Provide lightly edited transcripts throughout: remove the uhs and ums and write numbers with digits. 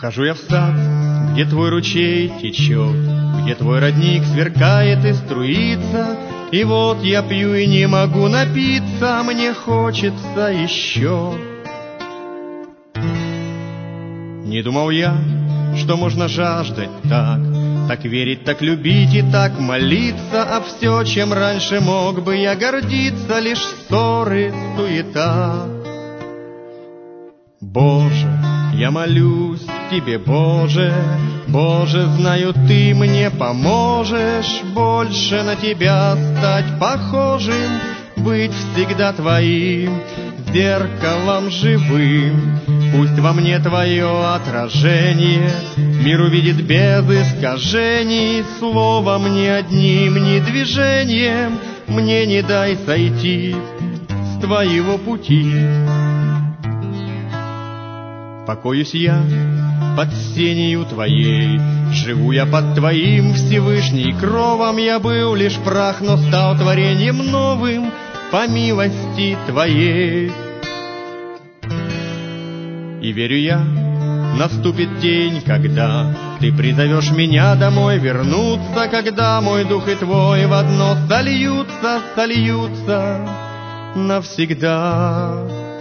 Вхожу я в сад, где твой ручей течет, где твой родник сверкает и струится, и вот я пью и не могу напиться, мне хочется еще. Не думал я, что можно жаждать так верить, так любить и так молиться, а все, чем раньше мог бы я гордиться, лишь ссоры, суета. Боже, я молюсь тебе, Боже, Боже, знаю, ты мне поможешь больше на тебя стать похожим, быть всегда твоим зеркалом живым. Пусть во мне твое отражение мир увидит без искажений, словом ни одним, ни движением мне не дай сойти с твоего пути. Покоюсь я под сенью твоей, живу я под твоим Всевышний кровом, я был лишь прах, но стал творением новым по милости твоей. И верю я, наступит день, когда ты призовешь меня домой вернуться, когда мой дух и твой в одно сольются навсегда.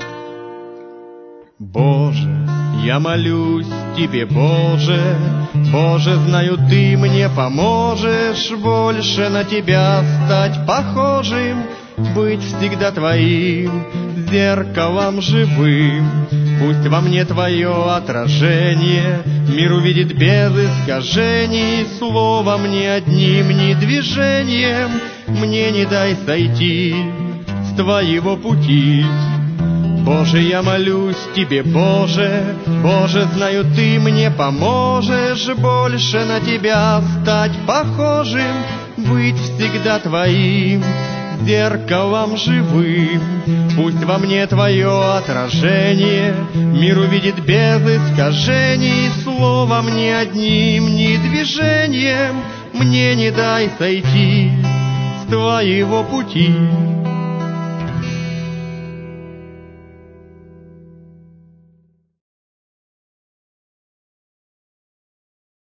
Боже, я молюсь тебе, Боже, Боже, знаю, ты мне поможешь больше на тебя стать похожим, быть всегда твоим зеркалом живым. Пусть во мне твое отражение мир увидит без искажений, словом ни одним, ни движением мне не дай сойти с твоего пути. Боже, я молюсь тебе, Боже, Боже, знаю, ты мне поможешь больше на тебя стать похожим, быть всегда твоим зеркалом живым. Пусть во мне твое отражение мир увидит без искажений, словом ни одним, ни движением мне не дай сойти с твоего пути.